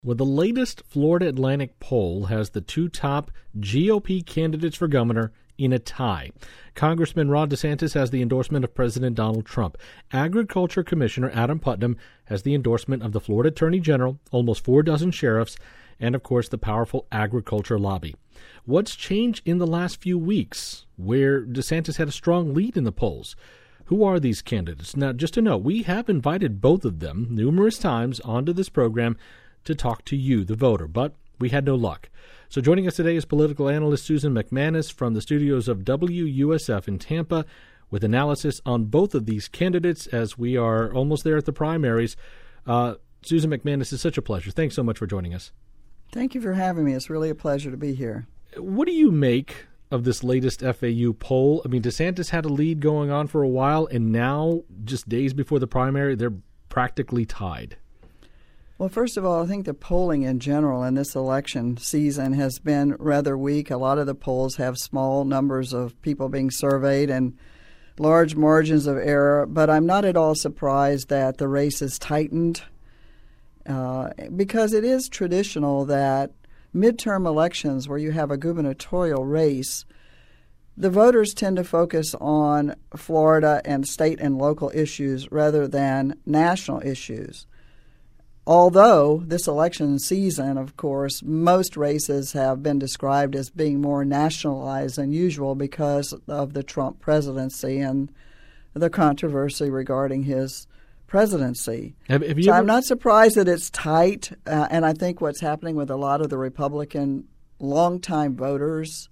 Well, the latest Florida Atlantic poll has the two top GOP candidates for governor in a tie. Congressman Ron DeSantis has the endorsement of President Donald Trump. Agriculture Commissioner Adam Putnam has the endorsement of the Florida Attorney General, almost 4 dozen sheriffs, and, of course, the powerful agriculture lobby. What's changed in the last few weeks, where DeSantis had a strong lead in the polls? Who are these candidates? Now, just to note, we have invited both of them numerous times onto this program to talk to you, the voter, but we had no luck. So joining us today is political analyst Susan McManus from the studios of WUSF in Tampa with analysis on both of these candidates as we are almost there at the primaries. Susan McManus, it's such a pleasure. Thanks so much for joining us. Thank you for having me. It's really a pleasure to be here. What do you make of this latest FAU poll? I mean, DeSantis had a lead going on for a while, and now, just days before the primary, they're practically tied. Well, first of all, I think the polling in general in this election season has been rather weak. A lot of the polls have small numbers of people being surveyed and large margins of error, but I'm not at all surprised that the race is tightened because it is traditional that midterm elections where you have a gubernatorial race, the voters tend to focus on Florida and state and local issues rather than national issues. Although this election season, of course, most races have been described as being more nationalized than usual because of the Trump presidency and the controversy regarding his presidency. I'm not surprised that it's tight, and I think what's happening with a lot of the Republican longtime voters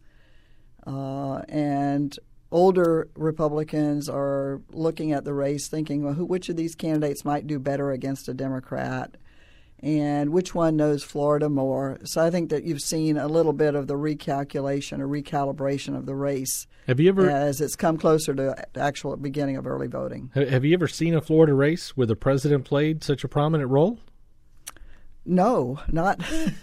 and older Republicans are looking at the race thinking, well, which of these candidates might do better against a Democrat and which one knows Florida more. So I think that you've seen a little bit of the recalculation or recalibration of the race as it's come closer to the actual beginning of early voting. Have you ever seen a Florida race where the president played such a prominent role? No, not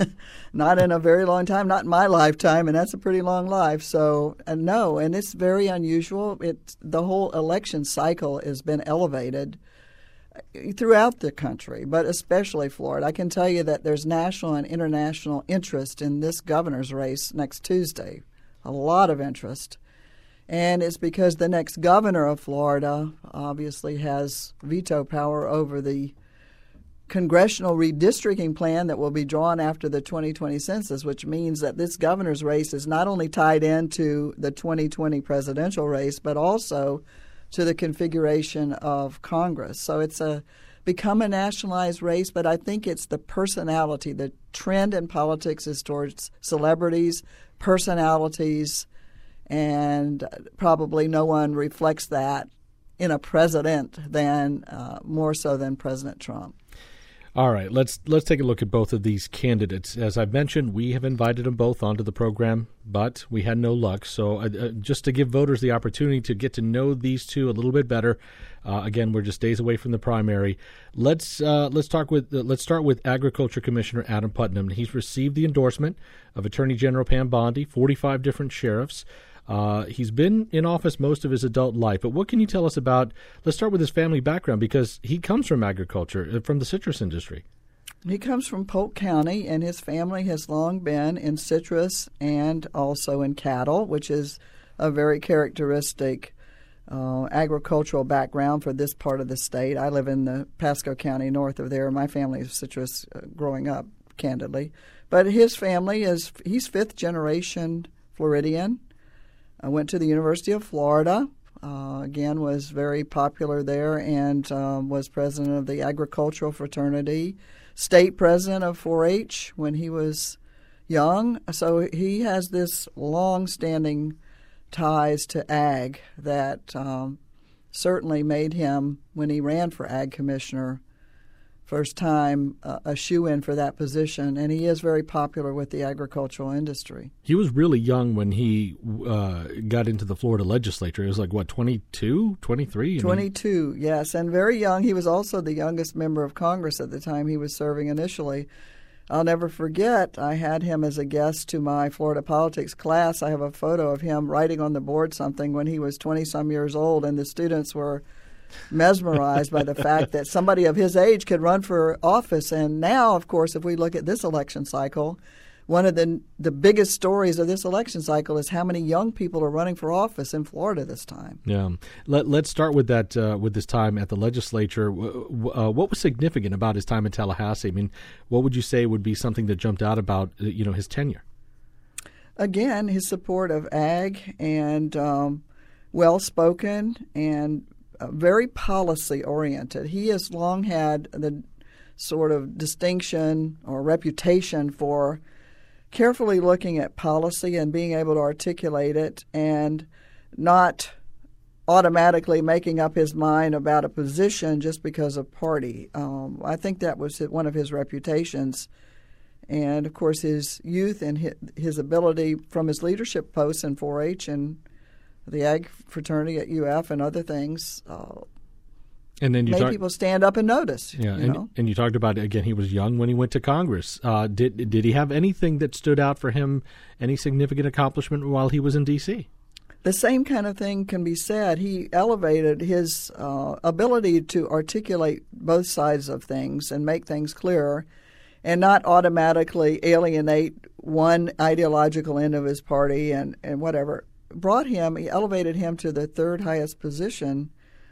in a very long time, not in my lifetime, and that's a pretty long life. So, no, and it's very unusual. The whole election cycle has been elevated throughout the country, but especially Florida. I can tell you that there's national and international interest in this governor's race next Tuesday, a lot of interest. And it's because the next governor of Florida obviously has veto power over the congressional redistricting plan that will be drawn after the 2020 census, which means that this governor's race is not only tied into the 2020 presidential race, but also to the configuration of Congress. So it's become a nationalized race, but I think it's the personality. The trend in politics is towards celebrities, personalities, and probably no one reflects that in a president than more so than President Trump. All right, let's take a look at both of these candidates. As I've mentioned, we have invited them both onto the program, but we had no luck. So just to give voters the opportunity to get to know these two a little bit better, again, we're just days away from the primary. Let's start with Agriculture Commissioner Adam Putnam. He's received the endorsement of Attorney General Pam Bondi, 45 different sheriffs. He's been in office most of his adult life, but what can you tell us about, let's start with his family background, because he comes from agriculture, from the citrus industry. He comes from Polk County, and his family has long been in citrus and also in cattle, which is a very characteristic agricultural background for this part of the state. I live in the Pasco County north of there. My family is citrus growing up, candidly. But his family he's fifth generation Floridian. I went to the University of Florida, again, was very popular there and was president of the agricultural fraternity, state president of 4-H when he was young. So he has this long-standing ties to ag that certainly made him, when he ran for ag commissioner, first time a shoo-in for that position, and he is very popular with the agricultural industry. He was really young when he got into the Florida legislature. He was like, 22, 23? 22, yes, and very young. He was also the youngest member of Congress at the time he was serving initially. I'll never forget, I had him as a guest to my Florida politics class. I have a photo of him writing on the board something when he was 20-some years old, and the students were mesmerized by the fact that somebody of his age could run for office. And now, of course, if we look at this election cycle, one of the biggest stories of this election cycle is how many young people are running for office in Florida this time. Yeah, let's start with that. With this time at the legislature, what was significant about his time in Tallahassee? I mean, what would you say would be something that jumped out about his tenure? Again, his support of ag and well-spoken and very policy-oriented. He has long had the sort of distinction or reputation for carefully looking at policy and being able to articulate it and not automatically making up his mind about a position just because of party. I think that was one of his reputations. And, of course, his youth and his ability from his leadership posts in 4-H and the ag fraternity at UF and other things and then made people stand up and notice. Yeah, and you talked about, again, he was young when he went to Congress. Did he have anything that stood out for him, any significant accomplishment while he was in D.C.? The same kind of thing can be said. He elevated his ability to articulate both sides of things and make things clearer and not automatically alienate one ideological end of his party and whatever. He elevated him to the third highest position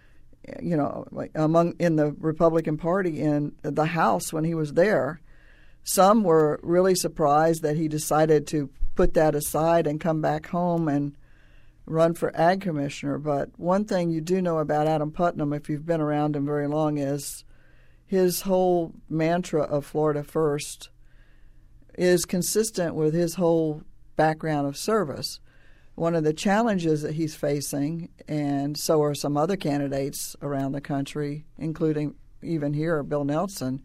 in the Republican Party in the House when he was there. Some were really surprised that he decided to put that aside and come back home and run for ag commissioner. But one thing you do know about Adam Putnam, if you've been around him very long, is his whole mantra of Florida First is consistent with his whole background of service. One of the challenges that he's facing, and so are some other candidates around the country, including even here, Bill Nelson,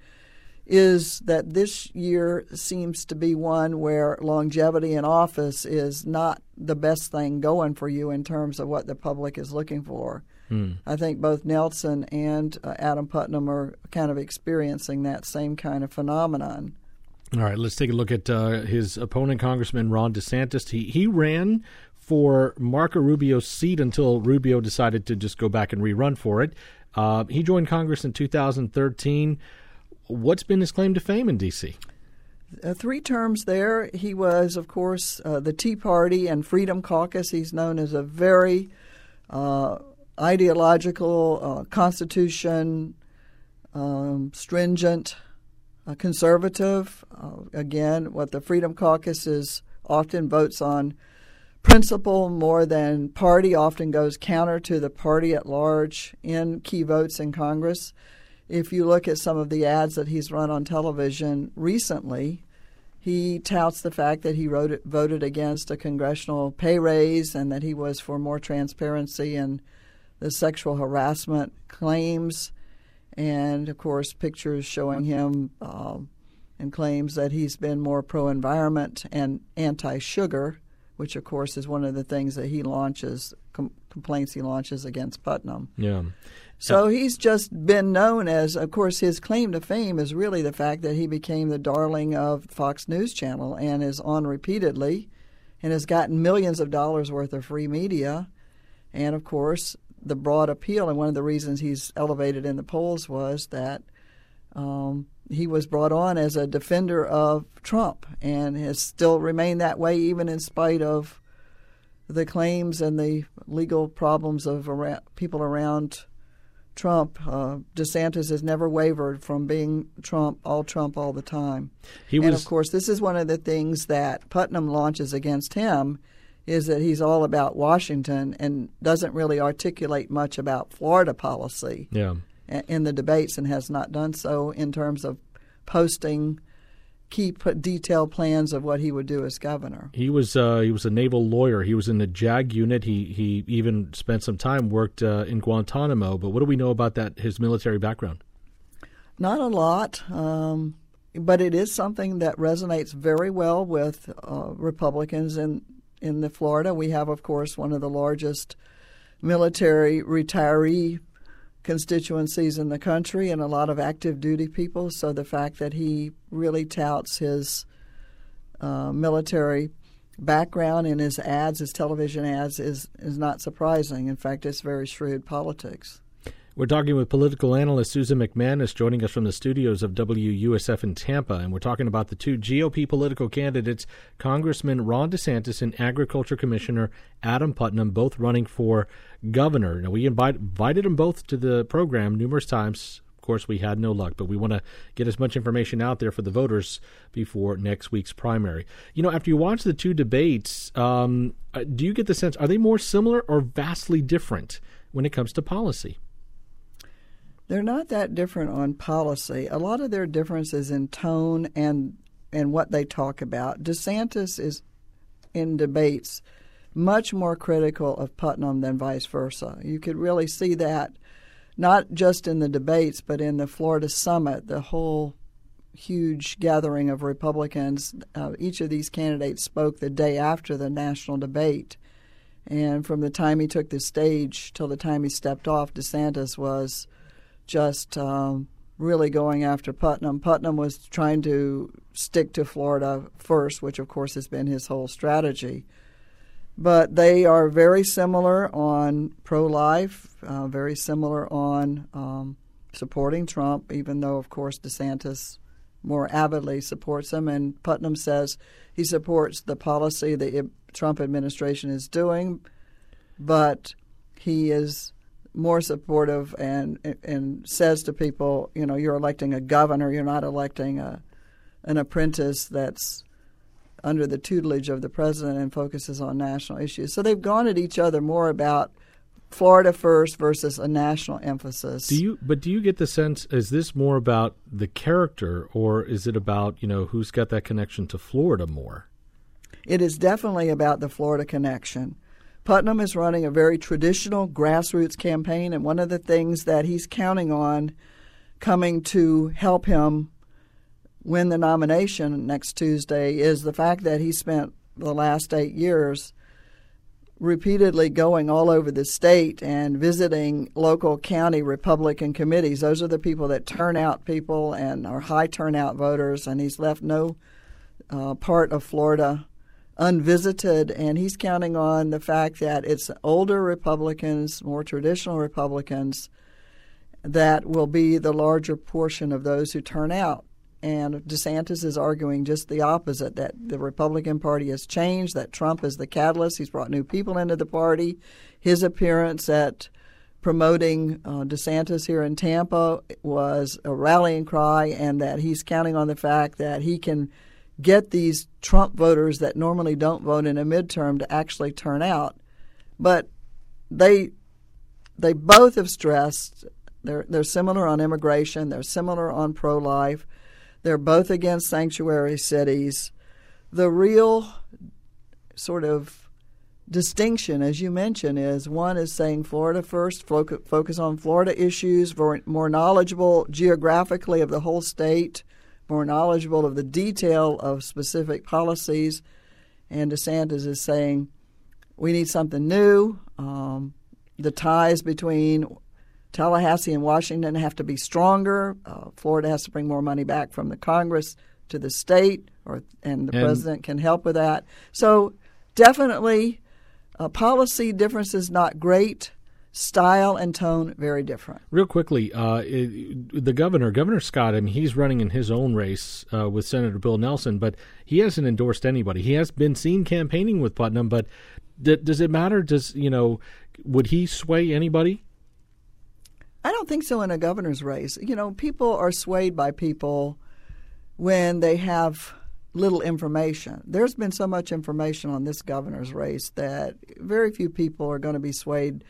is that this year seems to be one where longevity in office is not the best thing going for you in terms of what the public is looking for. I think both Nelson and Adam Putnam are kind of experiencing that same kind of phenomenon. All right, let's take a look at his opponent, Congressman Ron DeSantis. He ran for Marco Rubio's seat until Rubio decided to just go back and rerun for it. He joined Congress in 2013. What's been his claim to fame in D.C.? 3 terms there. He was, of course, the Tea Party and Freedom Caucus. He's known as a very ideological, Constitution, stringent conservative. Again, what the Freedom Caucus is often votes on principle more than party, often goes counter to the party at large in key votes in Congress. If you look at some of the ads that he's run on television recently, he touts the fact that he voted against a congressional pay raise and that he was for more transparency in the sexual harassment claims. And, of course, pictures showing him and claims that he's been more pro-environment and anti-sugar, which, of course, is one of the things that he launches, complaints he launches against Putnam. Yeah. So he's just been known as, of course, his claim to fame is really the fact that he became the darling of Fox News Channel and is on repeatedly and has gotten millions of dollars worth of free media. And, of course, the broad appeal, and one of the reasons he's elevated in the polls was that he was brought on as a defender of Trump and has still remained that way even in spite of the claims and the legal problems of people around Trump. DeSantis has never wavered from being Trump all the time. And, of course, this is one of the things that Putnam launches against him is that he's all about Washington and doesn't really articulate much about Florida policy in the debates and has not done so in terms of posting key detailed plans of what he would do as governor. He was a naval lawyer. He was in the JAG unit. He even spent some time worked in Guantanamo. But what do we know about his military background? Not a lot, but it is something that resonates very well with Republicans in the Florida. We have, of course, one of the largest military retiree constituencies in the country and a lot of active duty people. So the fact that he really touts his military background in his ads, his television ads, is not surprising. In fact, it's very shrewd politics. We're talking with political analyst Susan McManus, joining us from the studios of WUSF in Tampa, and we're talking about the two GOP political candidates, Congressman Ron DeSantis and Agriculture Commissioner Adam Putnam, both running for governor. Now, we invited them both to the program numerous times. Of course, we had no luck, but we want to get as much information out there for the voters before next week's primary. You know, after you watch the two debates, do you get the sense, are they more similar or vastly different when it comes to policy? They're not that different on policy. A lot of their differences in tone and what they talk about. DeSantis is, in debates, much more critical of Putnam than vice versa. You could really see that not just in the debates, but in the Florida summit, the whole huge gathering of Republicans. Each of these candidates spoke the day after the national debate. And from the time he took the stage till the time he stepped off, DeSantis was just really going after Putnam. Putnam was trying to stick to Florida first, which, of course, has been his whole strategy. But they are very similar on pro-life, very similar on supporting Trump, even though, of course, DeSantis more avidly supports him. And Putnam says he supports the policy the Trump administration is doing, but he is more supportive and says to people, you know, you're electing a governor, you're not electing an apprentice that's under the tutelage of the president and focuses on national issues. So they've gone at each other more about Florida first versus a national emphasis. Do you get the sense, is this more about the character, or is it about, you know, who's got that connection to Florida more? It is definitely about the Florida connection. Putnam is running a very traditional grassroots campaign, and one of the things that he's counting on coming to help him win the nomination next Tuesday is the fact that he spent the last 8 years repeatedly going all over the state and visiting local county Republican committees. Those are the people that turn out people and are high turnout voters, and he's left no part of Florida unvisited, and he's counting on the fact that it's older Republicans, more traditional Republicans, that will be the larger portion of those who turn out. And DeSantis is arguing just the opposite, that the Republican Party has changed, that Trump is the catalyst. He's brought new people into the party. His appearance at promoting DeSantis here in Tampa was a rallying cry, and that he's counting on the fact that he can get these Trump voters that normally don't vote in a midterm to actually turn out. But they both have stressed they're similar on immigration, they're similar on pro-life, they're both against sanctuary cities. The real sort of distinction, as you mentioned, is one is saying Florida first, focus on Florida issues, more knowledgeable geographically of the whole state, more knowledgeable of the detail of specific policies. And DeSantis is saying we need something new. The ties between Tallahassee and Washington have to be stronger. Florida has to bring more money back from the Congress to the state, and the president can help with that. So definitely policy differences not great. Style and tone, very different. Real quickly, the Governor Scott, I mean, he's running in his own race with Senator Bill Nelson, but he hasn't endorsed anybody. He has been seen campaigning with Putnam, but does it matter? Would he sway anybody? I don't think so in a governor's race. You know, people are swayed by people when they have little information. There's been so much information on this governor's race that very few people are going to be swayed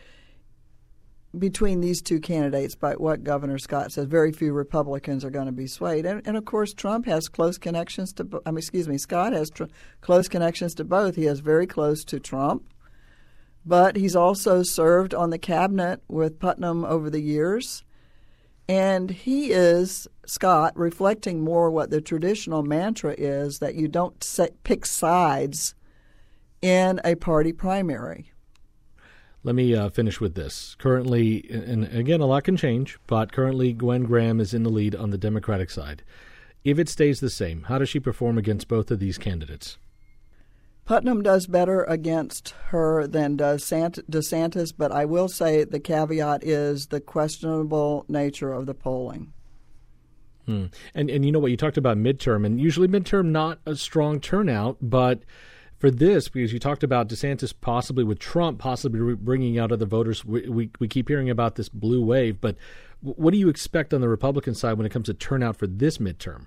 between these two candidates by what Governor Scott says. Very few Republicans are going to be swayed. And of course, Trump has close connections to Scott has close connections to both. He is very close to Trump, but he's also served on the cabinet with Putnam over the years. And he is, Scott, reflecting more what the traditional mantra is, that you don't pick sides in a party primary. Let me finish with this. Currently, and again, a lot can change, but currently Gwen Graham is in the lead on the Democratic side. If it stays the same, how does she perform against both of these candidates? Putnam does better against her than does DeSantis, but I will say the caveat is the questionable nature of the polling. And you know what, you talked about midterm, and usually midterm not a strong turnout, but for this, because you talked about DeSantis possibly with Trump possibly bringing out other voters, we keep hearing about this blue wave, but what do you expect on the Republican side when it comes to turnout for this midterm?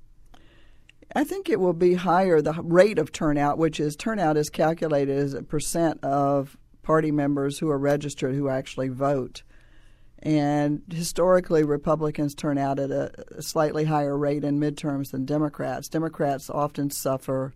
I think it will be higher, the rate of turnout, which is turnout is calculated as a percent of party members who are registered who actually vote. And historically, Republicans turn out at a slightly higher rate in midterms than Democrats. Democrats often suffer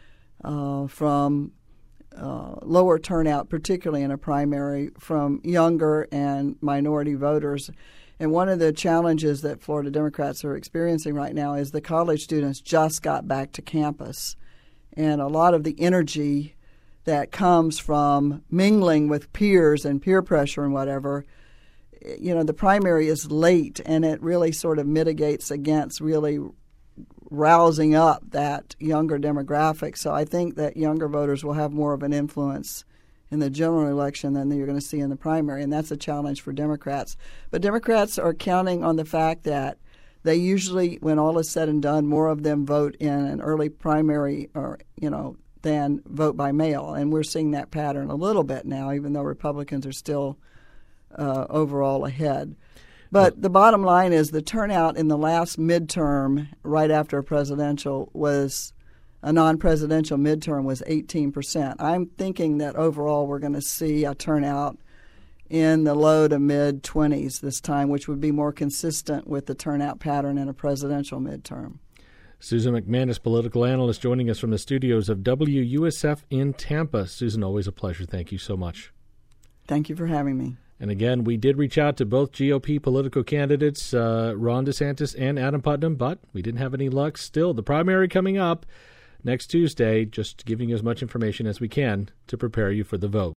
from lower turnout, particularly in a primary, from younger and minority voters. And one of the challenges that Florida Democrats are experiencing right now is the college students just got back to campus. And a lot of the energy that comes from mingling with peers and peer pressure and whatever, you know, the primary is late, and it really sort of mitigates against really rousing up that younger demographic. So I think that younger voters will have more of an influence in the general election than you're going to see in the primary, and that's a challenge for Democrats. But Democrats are counting on the fact that they usually, when all is said and done, more of them vote in an early primary or, you know, than vote by mail. And we're seeing that pattern a little bit now, even though Republicans are still overall ahead. But the bottom line is the turnout in the last midterm right after a presidential was a non-presidential midterm was 18%. I'm thinking that overall we're going to see a turnout in the low to mid-20s this time, which would be more consistent with the turnout pattern in a presidential midterm. Susan McManus, political analyst, joining us from the studios of WUSF in Tampa. Susan, always a pleasure. Thank you so much. Thank you for having me. And again, we did reach out to both GOP political candidates, Ron DeSantis and Adam Putnam, but we didn't have any luck. Still, the primary coming up next Tuesday, just giving you as much information as we can to prepare you for the vote.